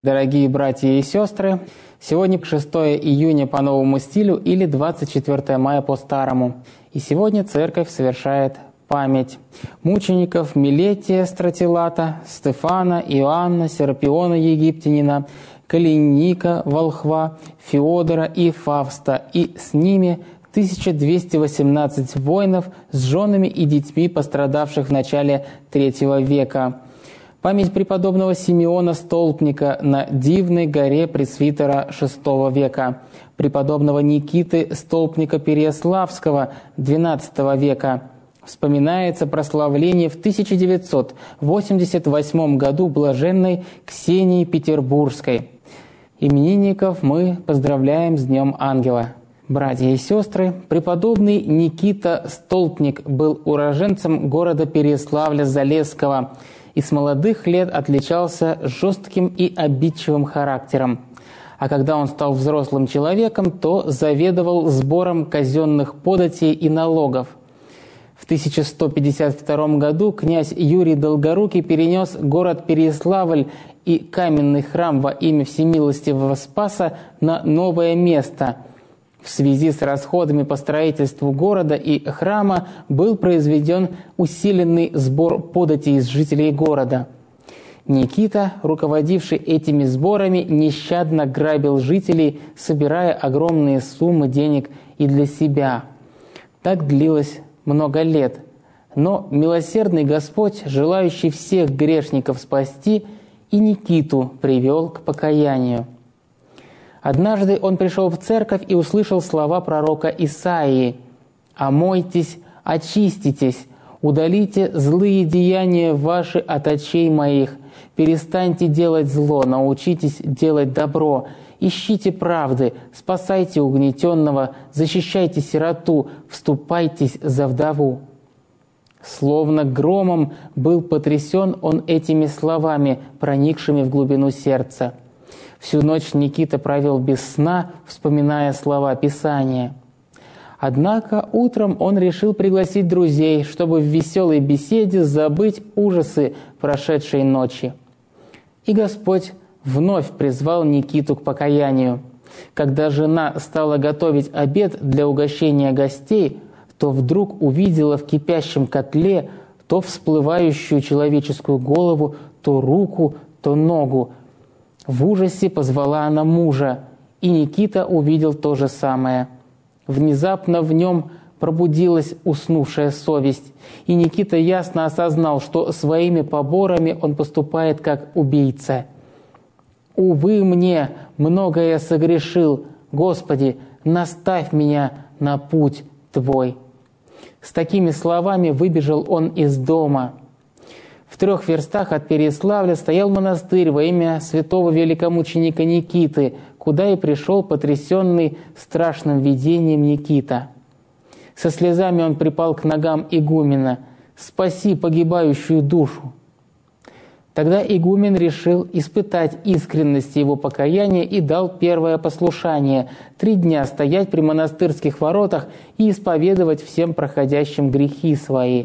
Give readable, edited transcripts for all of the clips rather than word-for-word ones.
Дорогие братья и сестры, сегодня 6 июня по новому стилю или 24 мая по старому. И сегодня Церковь совершает память мучеников Милетия Стратилата, Стефана, Иоанна, Серапиона Египтянина, Калиника Волхва, Феодора и Фавста, и с ними 1218 воинов с женами и детьми, пострадавших в начале III века. Память преподобного Симеона Столпника на Дивной горе пресвитера VI века, преподобного Никиты Столпника Переяславского XII века. Вспоминается прославление в 1988 году блаженной Ксении Петербургской. Именинников мы поздравляем с Днем Ангела. Братья и сестры, преподобный Никита Столпник был уроженцем города Переяславля-Залесского и с молодых лет отличался жестким и обидчивым характером. А когда он стал взрослым человеком, то заведовал сбором казенных податей и налогов. В 1152 году князь Юрий Долгорукий перенес город Переяславль и каменный храм во имя Всемилостивого Спаса на новое место. В связи с расходами по строительству города и храма был произведен усиленный сбор податей из жителей города. Никита, руководивший этими сборами, нещадно грабил жителей, собирая огромные суммы денег и для себя. Так длилось много лет. Но милосердный Господь, желающий всех грешников спасти, и Никиту привел к покаянию. Однажды он пришел в церковь и услышал слова пророка Исаии: «Омойтесь, очиститесь, удалите злые деяния ваши от очей моих, перестаньте делать зло, научитесь делать добро, ищите правды, спасайте угнетенного, защищайте сироту, вступайтесь за вдову». Словно громом был потрясен он этими словами, проникшими в глубину сердца. Всю ночь Никита провел без сна, вспоминая слова Писания. Однако утром он решил пригласить друзей, чтобы в веселой беседе забыть ужасы прошедшей ночи. И Господь вновь призвал Никиту к покаянию. Когда жена стала готовить обед для угощения гостей, то вдруг увидела в кипящем котле то всплывающую человеческую голову, то руку, то ногу. В ужасе позвала она мужа, и Никита увидел то же самое. Внезапно в нем пробудилась уснувшая совесть, и Никита ясно осознал, что своими поборами он поступает как убийца. «Увы мне, многое я согрешил, Господи, наставь меня на путь Твой». С такими словами выбежал он из дома. В 3 верстах от Переяславля стоял монастырь во имя святого великомученика Никиты, куда и пришел потрясенный страшным видением Никита. Со слезами он припал к ногам игумена: «Спаси погибающую душу». Тогда игумен решил испытать искренность его покаяния и дал первое послушание – 3 дня стоять при монастырских воротах и исповедовать всем проходящим грехи свои.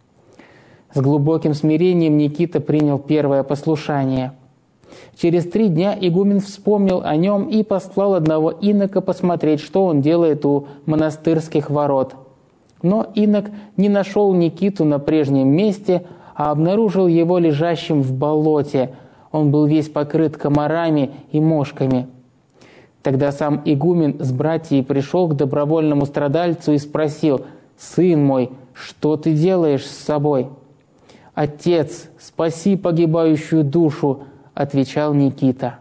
С глубоким смирением Никита принял первое послушание. Через 3 дня игумен вспомнил о нем и послал одного инока посмотреть, что он делает у монастырских ворот. Но инок не нашел Никиту на прежнем месте, а обнаружил его лежащим в болоте. Он был весь покрыт комарами и мошками. Тогда сам игумен с братьей пришел к добровольному страдальцу и спросил: «Сын мой, что ты делаешь с собой?» «Отец, спаси погибающую душу», — отвечал Никита.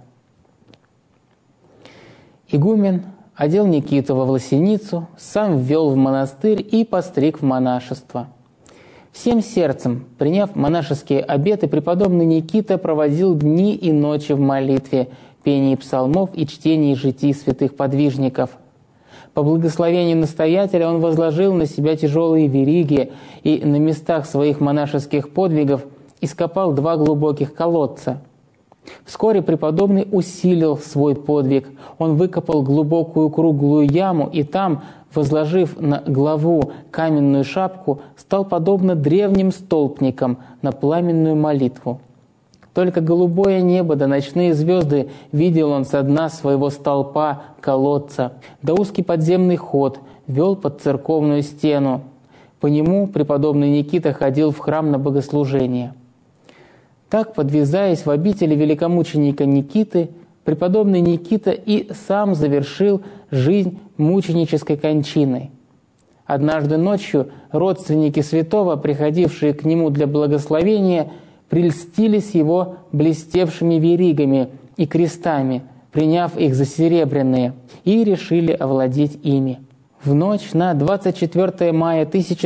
Игумен одел Никиту во власеницу, сам ввел в монастырь и постриг в монашество. Всем сердцем, приняв монашеские обеты, преподобный Никита проводил дни и ночи в молитве, пении псалмов и чтении житий святых подвижников. По благословению настоятеля он возложил на себя тяжелые вериги и на местах своих монашеских подвигов ископал 2 глубоких колодца. Вскоре преподобный усилил свой подвиг. Он выкопал глубокую круглую яму и там, возложив на главу каменную шапку, стал подобно древним столпникам на пламенную молитву. Только голубое небо да ночные звезды видел он со дна своего столпа колодца, да узкий подземный ход вел под церковную стену. По нему преподобный Никита ходил в храм на богослужение. Так, подвязаясь в обители великомученика Никиты, преподобный Никита и сам завершил жизнь мученической кончиной. Однажды ночью родственники святого, приходившие к нему для благословения, прельстились его блестевшими веригами и крестами, приняв их за серебряные, и решили овладеть ими. В ночь на 24 мая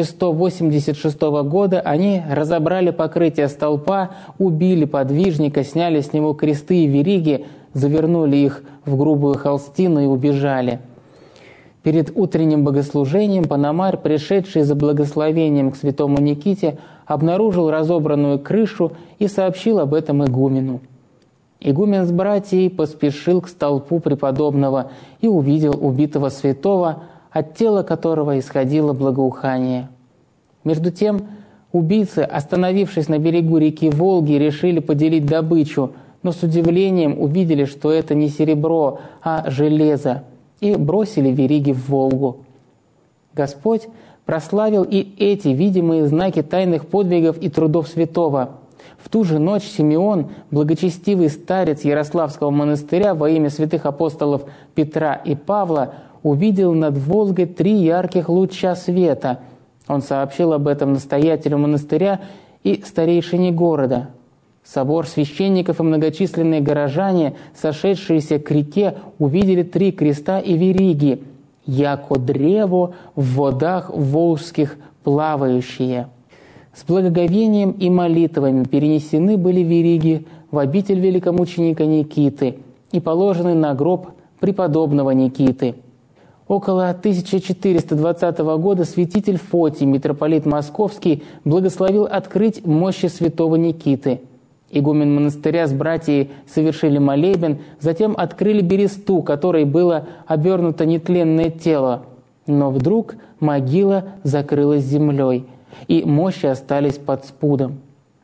1186 года они разобрали покрытие столпа, убили подвижника, сняли с него кресты и вериги, завернули их в грубую холстину и убежали. Перед утренним богослужением Пономарь, пришедший за благословением к святому Никите, обнаружил разобранную крышу и сообщил об этом игумену. Игумен с братьей поспешил к столпу преподобного и увидел убитого святого, от тела которого исходило благоухание. Между тем, убийцы, остановившись на берегу реки Волги, решили поделить добычу, но с удивлением увидели, что это не серебро, а железо, и бросили вериги в Волгу. Господь прославил и эти видимые знаки тайных подвигов и трудов святого. В ту же ночь Симеон, благочестивый старец Ярославского монастыря во имя святых апостолов Петра и Павла, увидел над Волгой 3 ярких луча света. Он сообщил об этом настоятелю монастыря и старейшине города. Собор священников и многочисленные горожане, сошедшиеся к реке, увидели 3 креста и вериги, яко древо в водах волжских плавающие. С благоговением и молитвами перенесены были вериги в обитель великомученика Никиты и положены на гроб преподобного Никиты. Около 1420 года святитель Фотий, митрополит Московский, благословил открыть мощи святого Никиты. Игумен монастыря с братьей совершили молебен, затем открыли бересту, которой было обернуто нетленное тело. Но вдруг могила закрылась землей, и мощи остались под спудом.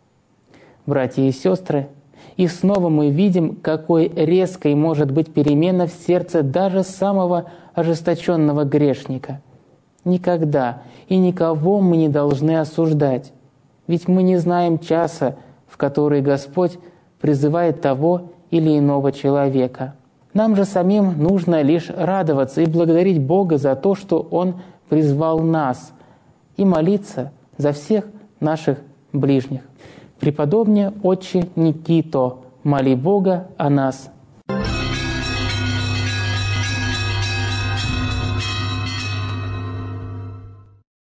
Братья и сестры, и снова мы видим, какой резкой может быть перемена в сердце даже самого ожесточенного грешника. Никогда и никого мы не должны осуждать, ведь мы не знаем часа, в который Господь призывает того или иного человека. Нам же самим нужно лишь радоваться и благодарить Бога за то, что Он призвал нас, и молиться за всех наших ближних. Преподобне Отче Никито, моли Бога о нас.